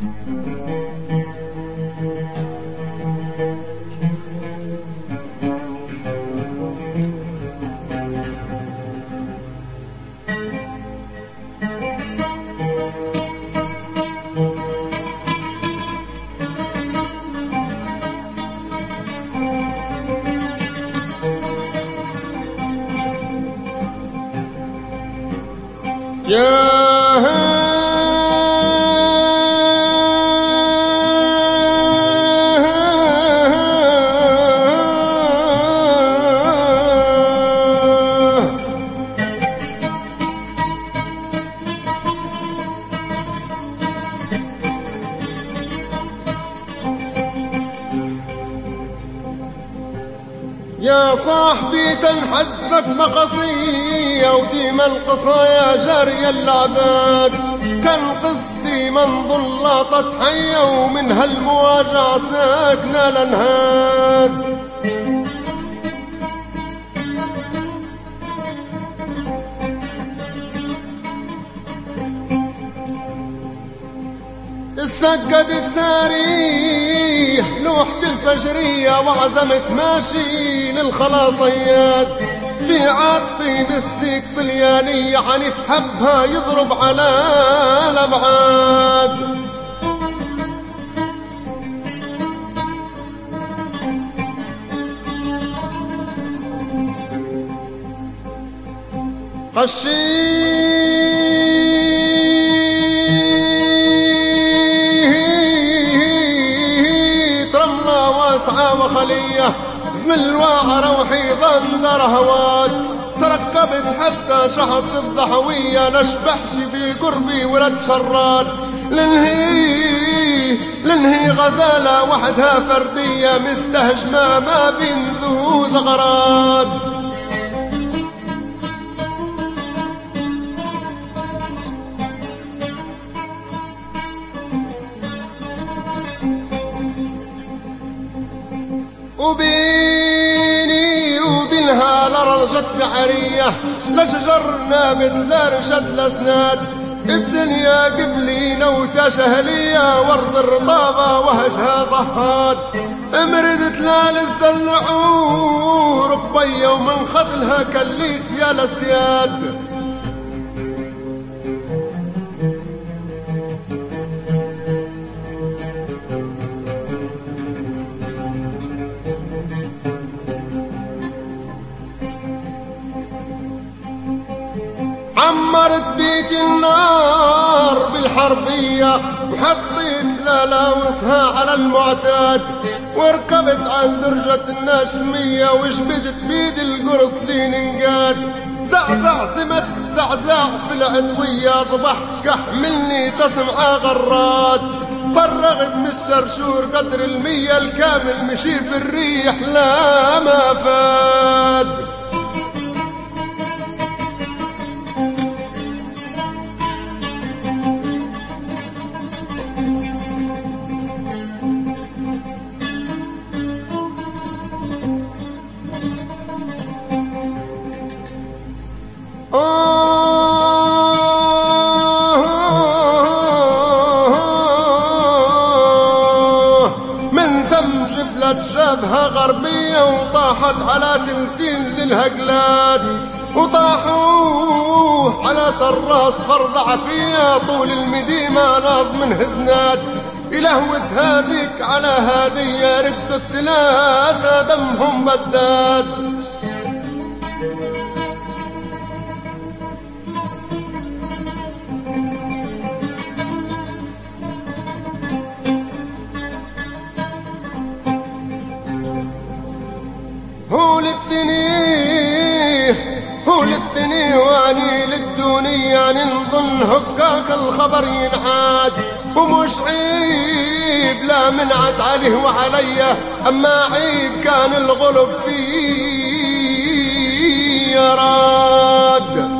يا صاحبي تنحذفك مقصية وديما القصايا جارية العباد، كان قصتي من ظلاطة حية ومن هالمواجع ساكنة لنهاد. سجدت ساريه لوحة الفجرية وعزمت ماشي للخلاصيات، في عاطفي مستيك طليانية عنيف حبها يضرب على الأبعاد. وخلية زمن الواعر وحيضان دار هواد، تركبت حتى شحط الضحوية نشبحش في قربي ولد شراد. لنهي غزالة وحدها فردية مستهجمة ما بين زوز غراد. وبيني وبينها لرجت عرية، لا شجر نابت لا رشد لا سناد، الدنيا قبلينا وتشهلية ورد الرطابة وهجها صهاد. امردت لا لسه النعور ببية ومن خذلها كليت يا لسياد. عمرت بيت النار بالحربية وحطيت للاوسها على المعتاد، وركبت على درجة الناشمية وجبدت بيد القرص دين انقاد. زعزع سمت زعزع في العدوية ضبح كحملني تسمع غراد، فرغت من الشرشور قدر المية الكامل مشي في الريح لا ما فاد. من ثم جفلت جبهة غربية وطاحت على ثلثين للهقلاد، وطاحوه على طراس فرض عفية طول المديمة ناض من هزناد. إلهوت هذيك على هذية رد الثلاثة دمهم بداد. هو للثني واني للدنيا نظن هكاك الخبر ينعاد، ومش عيب لا منعت عليه وعليا، اما عيب كان الغلب فيه يراد.